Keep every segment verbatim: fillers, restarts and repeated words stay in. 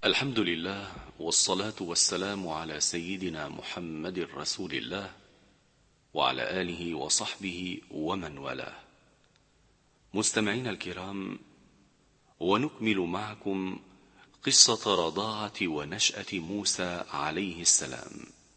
الحمد لله، والصلاة والسلام على سيدنا محمد رسول الله وعلى آله وصحبه ومن والاه. مستمعين الكرام، ونكمل معكم قصة رضاعة ونشأة موسى عليه السلام.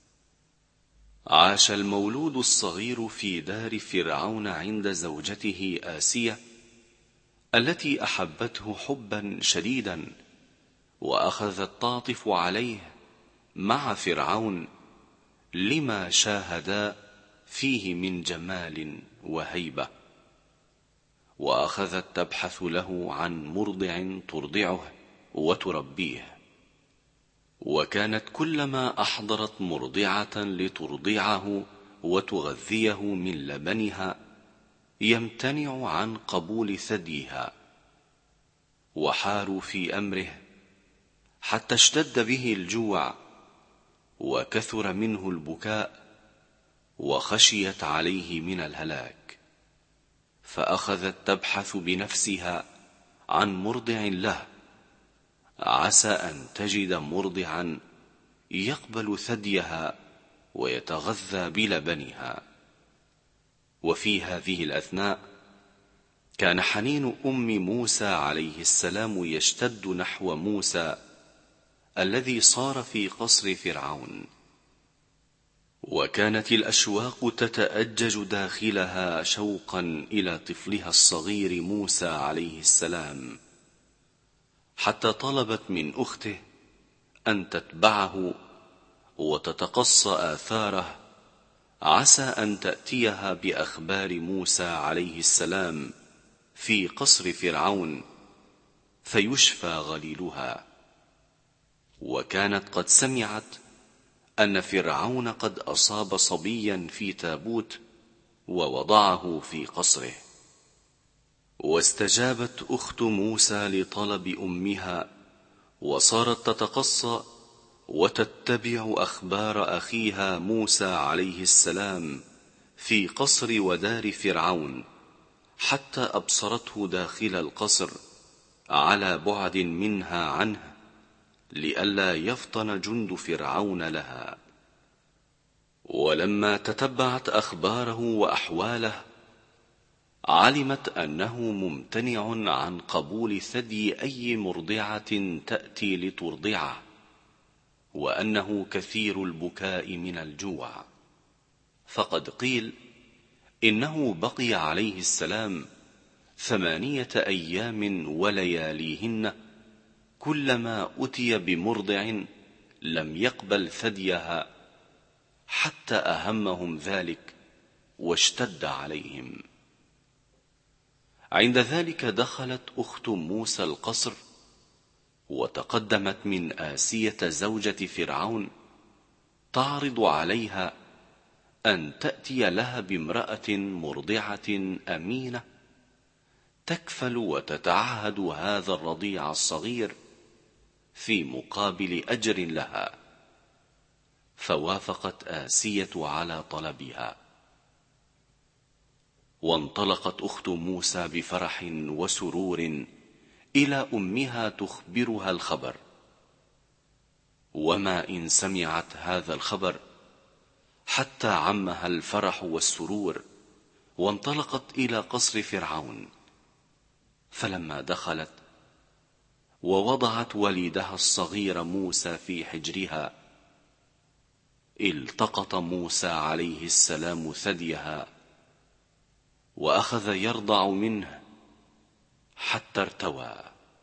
عاش المولود الصغير في دار فرعون عند زوجته آسية التي أحبته حبا شديدا، وأخذت تعطف عليه مع فرعون لما شاهدا فيه من جمال وهيبة، وأخذت تبحث له عن مرضع ترضعه وتربيه. وكانت كلما أحضرت مرضعة لترضعه وتغذيه من لبنها يمتنع عن قبول ثديها، وحاروا في أمره حتى اشتد به الجوع وكثر منه البكاء، وخشيت عليه من الهلاك، فأخذت تبحث بنفسها عن مرضع له، عسى أن تجد مرضعا يقبل ثديها ويتغذى بلبنها. وفي هذه الأثناء كان حنين أم موسى عليه السلام يشتد نحو موسى الذي صار في قصر فرعون، وكانت الأشواق تتأجج داخلها شوقا إلى طفلها الصغير موسى عليه السلام، حتى طلبت من أخته أن تتبعه وتتقصى آثاره، عسى أن تأتيها بأخبار موسى عليه السلام في قصر فرعون فيشفى غليلها. وكانت قد سمعت أن فرعون قد أصاب صبيا في تابوت ووضعه في قصره، واستجابت أخت موسى لطلب أمها، وصارت تتقصى وتتبع أخبار أخيها موسى عليه السلام في قصر ودار فرعون، حتى أبصرته داخل القصر على بعد منها عنه لئلا يفطن جند فرعون لها. ولما تتبعت أخباره وأحواله علمت أنه ممتنع عن قبول ثدي أي مرضعة تأتي لترضعه، وأنه كثير البكاء من الجوع، فقد قيل إنه بقي عليه السلام ثمانية أيام ولياليهن كلما أتي بمرضع لم يقبل ثديها، حتى أهمهم ذلك واشتد عليهم. عند ذلك دخلت أخت موسى القصر، وتقدمت من آسية زوجة فرعون تعرض عليها أن تأتي لها بامرأة مرضعة أمينة تكفل وتتعهد هذا الرضيع الصغير في مقابل أجر لها، فوافقت آسية على طلبها. وانطلقت أخت موسى بفرح وسرور إلى أمها تخبرها الخبر، وما إن سمعت هذا الخبر حتى عمها الفرح والسرور، وانطلقت إلى قصر فرعون. فلما دخلت ووضعت وليدها الصغير موسى في حجرها التقط موسى عليه السلام ثديها وأخذ يرضع منه حتى ارتوى،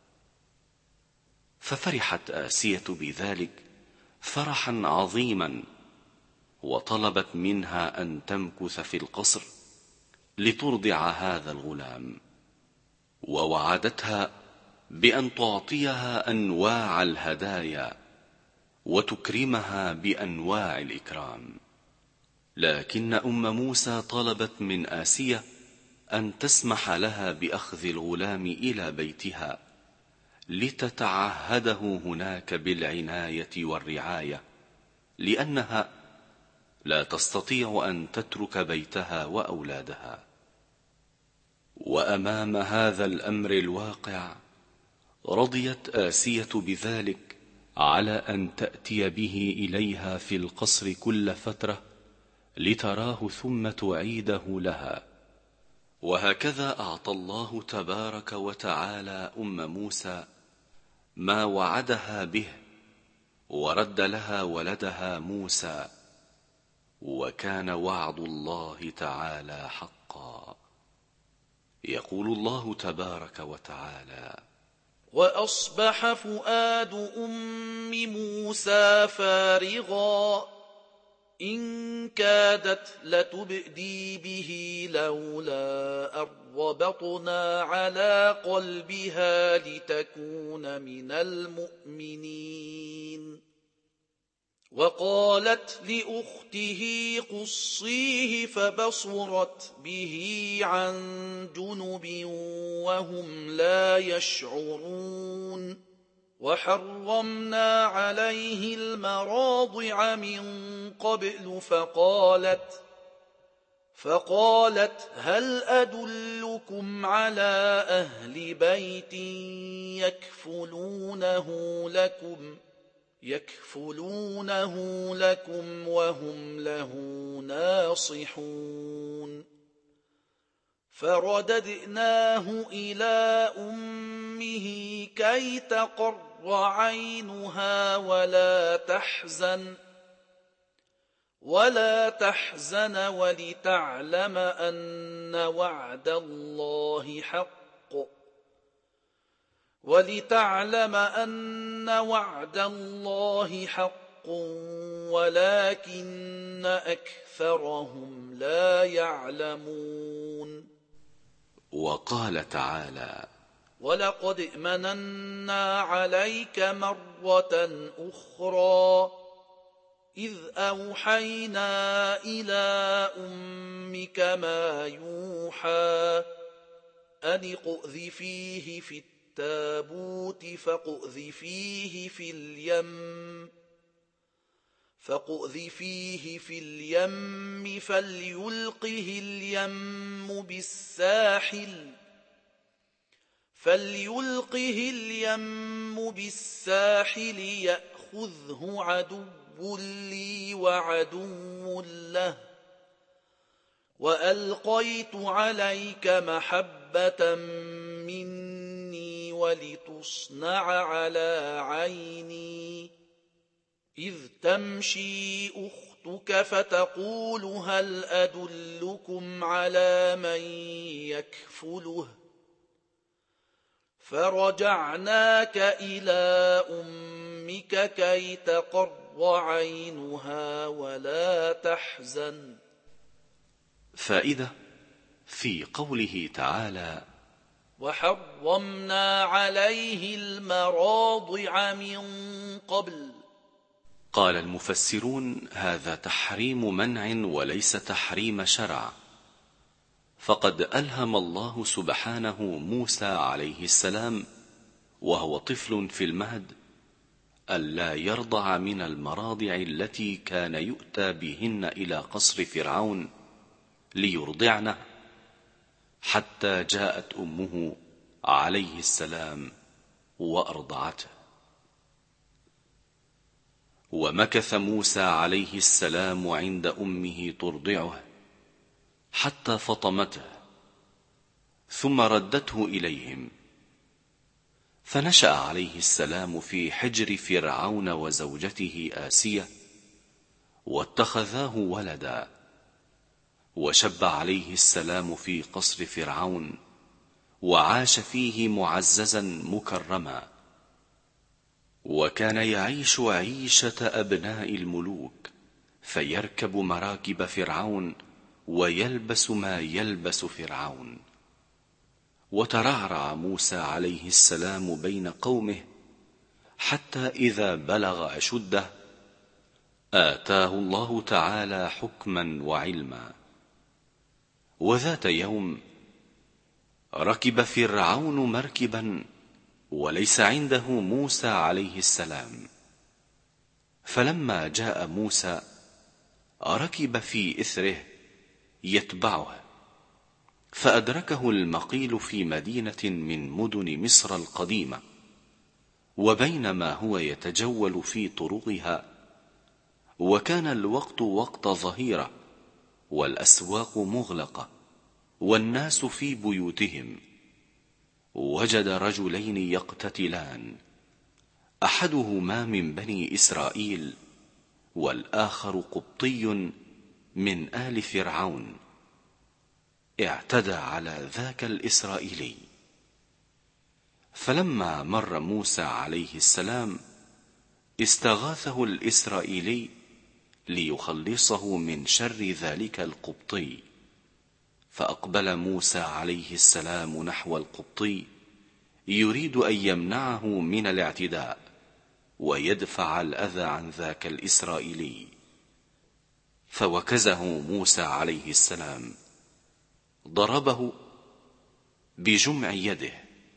ففرحت آسية بذلك فرحا عظيما، وطلبت منها أن تمكث في القصر لترضع هذا الغلام، ووعدتها بأن تعطيها أنواع الهدايا وتكرمها بأنواع الإكرام. لكن أم موسى طلبت من آسية أن تسمح لها بأخذ الغلام إلى بيتها لتتعهده هناك بالعناية والرعاية، لأنها لا تستطيع أن تترك بيتها وأولادها. وأمام هذا الأمر الواقع رضيت آسية بذلك على أن تأتي به إليها في القصر كل فترة لتراه ثم تعيده لها. وهكذا أعطى الله تبارك وتعالى أم موسى ما وعدها به، ورد لها ولدها موسى، وكان وعد الله تعالى حقا. يقول الله تبارك وتعالى: وأصبح فؤاد أم موسى فارغا إن كادت لتبدي به لولا أن ربطنا على قلبها لتكون من المؤمنين. وقالت لأخته قصيه فبصرت به عن جنب وهم لا يشعرون. وحرمنا عليه المراضع من قبل فقالت فقالت هل أدلكم على أهل بيت يكفلونه لكم يكفلونه لكم وهم له ناصحون. فرددناه إلى أمه كي تقر عينها ولا تحزن ولا تحزن ولتعلم أن وعد الله حق ولتعلم أن وعد الله حق ولكن أكثرهم لا يعلمون. وقال تعالى: ولقد مننا عليك مرة أخرى إذ أوحينا إلى أمك ما يوحى أن اقذفيه في التابوت فاقذفيه في اليم فاقذفيه في اليم فليلقه اليم بالساحل فليلقه اليم بالساحل يأخذه عدو لي وعدو له وألقيت عليك محبة مني ولتصنع على عيني إذ تمشي أختك فتقول هل أدلكم على من يكفله فرجعناك إلى أمك كي تقر عينها ولا تحزن. فائدة في قوله تعالى: وحرمنا عليه المراضع من قبل. قال المفسرون: هذا تحريم منع وليس تحريم شرع، فقد ألهم الله سبحانه موسى عليه السلام وهو طفل في المهد ألا يرضع من المراضع التي كان يؤتى بهن إلى قصر فرعون ليرضعنه، حتى جاءت أمه عليه السلام وأرضعته. ومكث موسى عليه السلام عند أمه ترضعه حتى فطمته، ثم ردته إليهم، فنشأ عليه السلام في حجر فرعون وزوجته آسية، واتخذاه ولدا، وشب عليه السلام في قصر فرعون، وعاش فيه معززا مكرما، وكان يعيش عيشة أبناء الملوك، فيركب مراكب فرعون ويلبس ما يلبس فرعون. وترعرع موسى عليه السلام بين قومه حتى إذا بلغ أشده آتاه الله تعالى حكما وعلما. وذات يوم ركب فرعون مركبا وليس عنده موسى عليه السلام، فلما جاء موسى ركب في إثره يتبعه، فأدركه المقيل في مدينة من مدن مصر القديمة، وبينما هو يتجول في طرقها، وكان الوقت وقت ظهيرة والأسواق مغلقة والناس في بيوتهم، وجد رجلين يقتتلان، أحدهما من بني إسرائيل والآخر قبطي من آل فرعون. اعتدى على ذاك الإسرائيلي، فلما مر موسى عليه السلام استغاثه الإسرائيلي ليخلصه من شر ذلك القبطي، فأقبل موسى عليه السلام نحو القبطي يريد أن يمنعه من الاعتداء ويدفع الأذى عن ذاك الإسرائيلي، فوكزه موسى عليه السلام، ضربه بجمع يده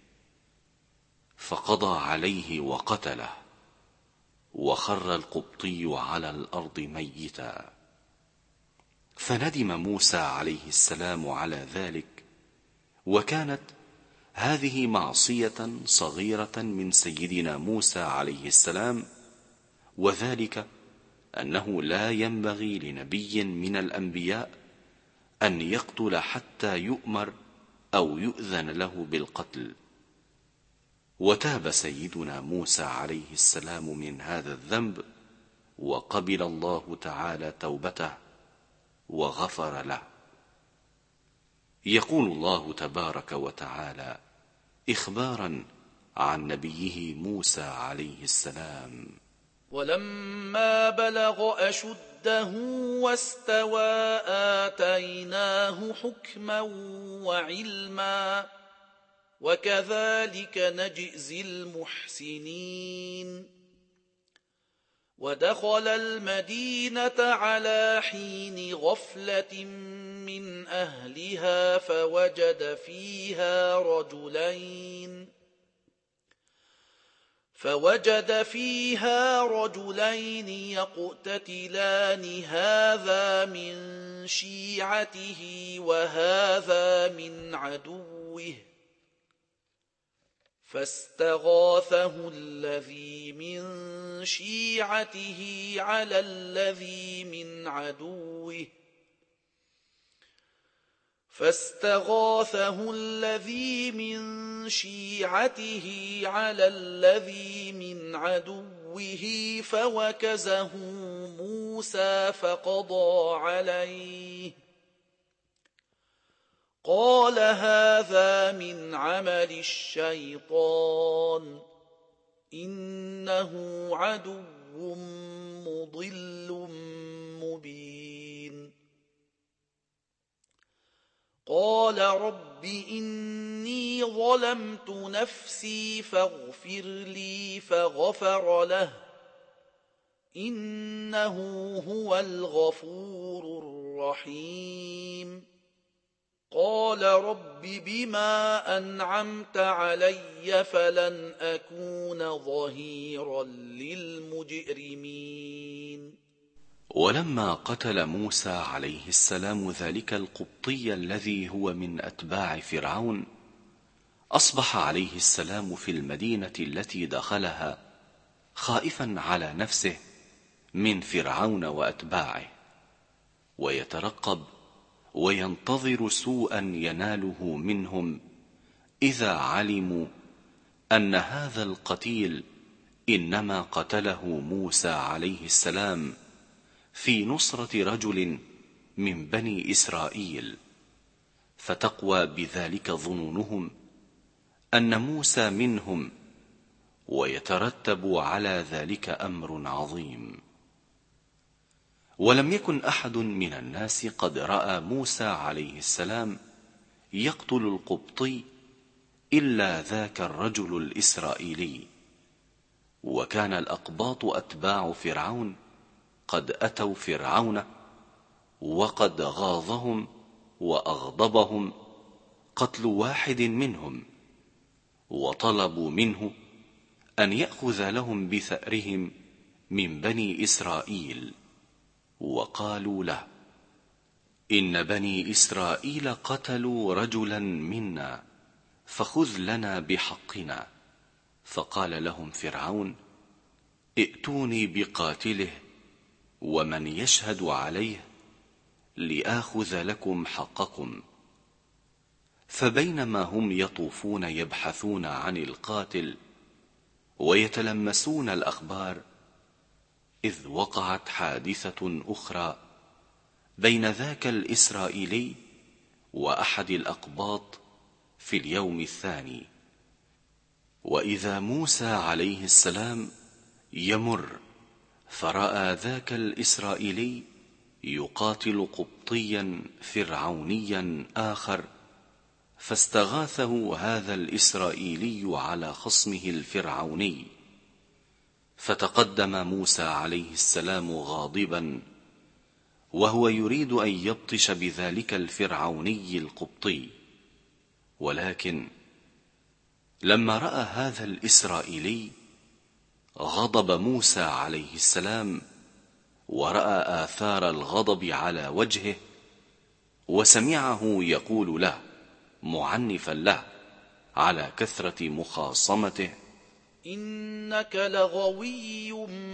فقضى عليه وقتله، وخر القبطي على الأرض ميتا. فندم موسى عليه السلام على ذلك، وكانت هذه معصية صغيرة من سيدنا موسى عليه السلام، وذلك أنه لا ينبغي لنبي من الأنبياء أن يقتل حتى يؤمر أو يؤذن له بالقتل. وتاب سيدنا موسى عليه السلام من هذا الذنب، وقبل الله تعالى توبته وغفر له. يقول الله تبارك وتعالى إخبارا عن نبيه موسى عليه السلام: ولما بلغ أشده واستوى آتيناه حكما وعلما وكذلك نجزي المحسنين. ودخل المدينة على حين غفلة من أهلها فوجد فيها رجلين فوجد فيها رجلين يقتتلان، هذا من شيعته وهذا من عدوه، فاستغاثه الذي من شيعته على الذي من عدوه فاستغاثه الذي من شيعته على الذي من عدوه فوكزه موسى فقضى عليه، قال هذا من عمل الشيطان إنه عدو مضل مبين. قال رب إني ظلمت نفسي فاغفر لي، فغفر له إنه هو الغفور الرحيم. قال رب بما أنعمت علي فلن أكون ظهيرا للمجرمين. ولما قتل موسى عليه السلام ذلك القبطي الذي هو من أتباع فرعون، أصبح عليه السلام في المدينة التي دخلها خائفا على نفسه من فرعون وأتباعه، ويترقب وينتظر سوءا يناله منهم إذا علموا أن هذا القتيل إنما قتله موسى عليه السلام في نصرة رجل من بني إسرائيل، فتقوى بذلك ظنونهم أن موسى منهم، ويترتب على ذلك أمر عظيم. ولم يكن أحد من الناس قد رأى موسى عليه السلام يقتل القبطي إلا ذاك الرجل الإسرائيلي. وكان الأقباط أتباع فرعون قد أتوا فرعون وقد غاظهم وأغضبهم قتل واحد منهم، وطلبوا منه أن يأخذ لهم بثأرهم من بني إسرائيل، وقالوا له: إن بني إسرائيل قتلوا رجلا منا فخذ لنا بحقنا. فقال لهم فرعون: ائتوني بقاتله ومن يشهد عليه لآخذ لكم حقكم. فبينما هم يطوفون يبحثون عن القاتل ويتلمسون الأخبار، إذ وقعت حادثة أخرى بين ذاك الإسرائيلي وأحد الأقباط في اليوم الثاني. وإذا موسى عليه السلام يمر فرأى ذاك الإسرائيلي يقاتل قبطيا فرعونيا آخر، فاستغاثه هذا الإسرائيلي على خصمه الفرعوني، فتقدم موسى عليه السلام غاضبا وهو يريد أن يبطش بذلك الفرعوني القبطي. ولكن لما رأى هذا الإسرائيلي غضب موسى عليه السلام ورأى آثار الغضب على وجهه، وسمعه يقول له معنفا له على كثرة مخاصمته: إنك لغوي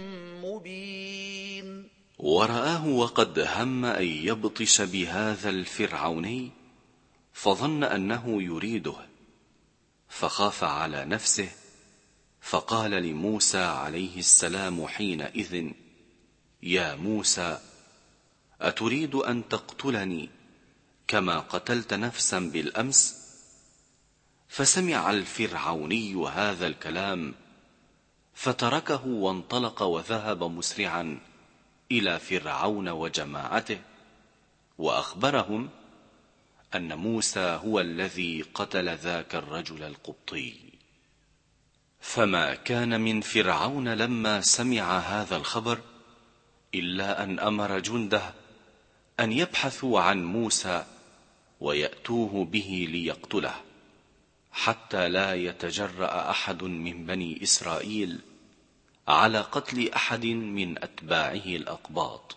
مبين. ورآه وقد هم أن يبطش بهذا الفرعوني، فظن أنه يريده، فخاف على نفسه، فقال لموسى عليه السلام حينئذ: يا موسى، أتريد أن تقتلني كما قتلت نفسا بالأمس؟ فسمع الفرعوني هذا الكلام فتركه وانطلق وذهب مسرعا إلى فرعون وجماعته، وأخبرهم أن موسى هو الذي قتل ذاك الرجل القبطي. فما كان من فرعون لما سمع هذا الخبر إلا أن أمر جنده أن يبحثوا عن موسى ويأتوه به ليقتله، حتى لا يتجرأ أحد من بني إسرائيل على قتل أحد من أتباعه الأقباط.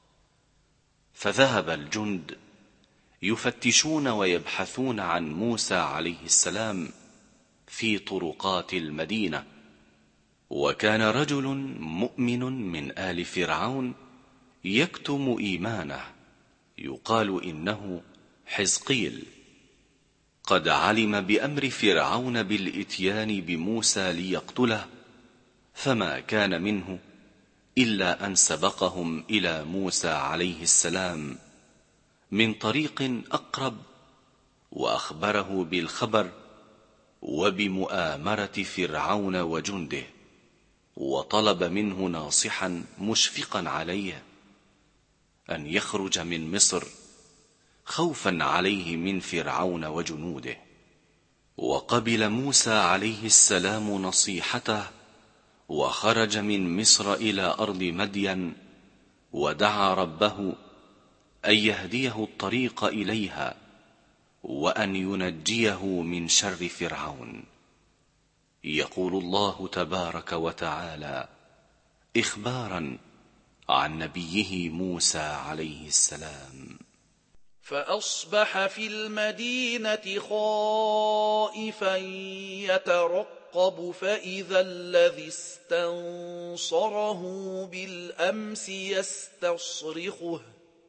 فذهب الجند يفتشون ويبحثون عن موسى عليه السلام في طرقات المدينة. وكان رجل مؤمن من آل فرعون يكتم إيمانه، يقال إنه حزقيل، قد علم بأمر فرعون بالإتيان بموسى ليقتله، فما كان منه إلا أن سبقهم إلى موسى عليه السلام من طريق أقرب، وأخبره بالخبر وبمؤامرة فرعون وجنده، وطلب منه ناصحا مشفقا عليه أن يخرج من مصر خوفا عليه من فرعون وجنوده. وقبل موسى عليه السلام نصيحته، وخرج من مصر إلى أرض مدين، ودعا ربه أن يهديه الطريق إليها وأن ينجيه من شر فرعون. يقول الله تبارك وتعالى إخبارا عن نبيه موسى عليه السلام: فأصبح في المدينة خائفا يترقب، فإذا الذي استنصره بالأمس يستصرخه.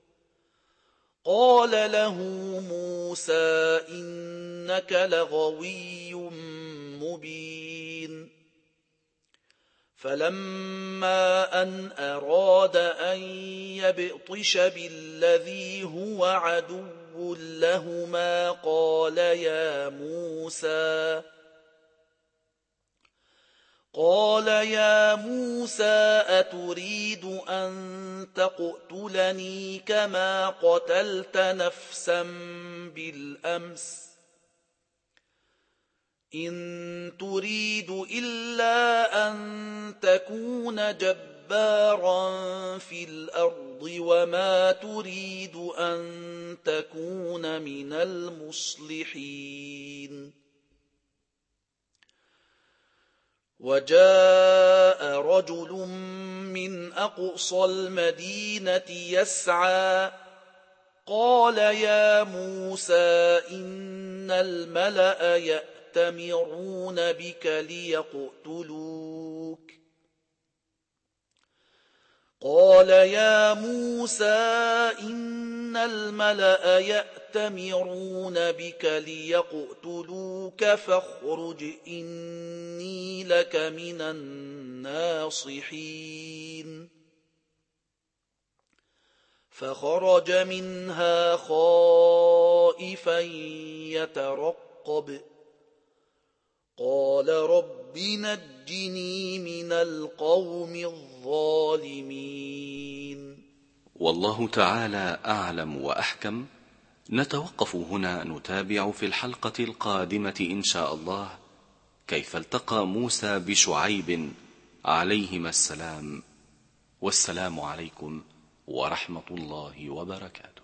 قال له موسى: إنك لغوي مبين. فلما أن أراد أن يبطش بالذي هو عدو لهما قال يا موسى قال يا موسى أتريد أن تقتلني كما قتلت نفسا بالأمس؟ إن تريد إلا أن تكون جبارا في الأرض وما تريد أن تكون من المصلحين. وجاء رجل من أقصى المدينة يسعى قال يا موسى إن الملأ يأتون يأتمرون بك ليقتلوك قال يا موسى إن الملأ يأتمرون بك ليقتلوك فاخرج إني لك من الناصحين فخرج منها خائفا يترقب قال رب نجني من القوم الظالمين. والله تعالى أعلم وأحكم. نتوقف هنا نتابع في الحلقة القادمة إن شاء الله كيف التقى موسى بشعيب عليهما السلام. والسلام عليكم ورحمة الله وبركاته.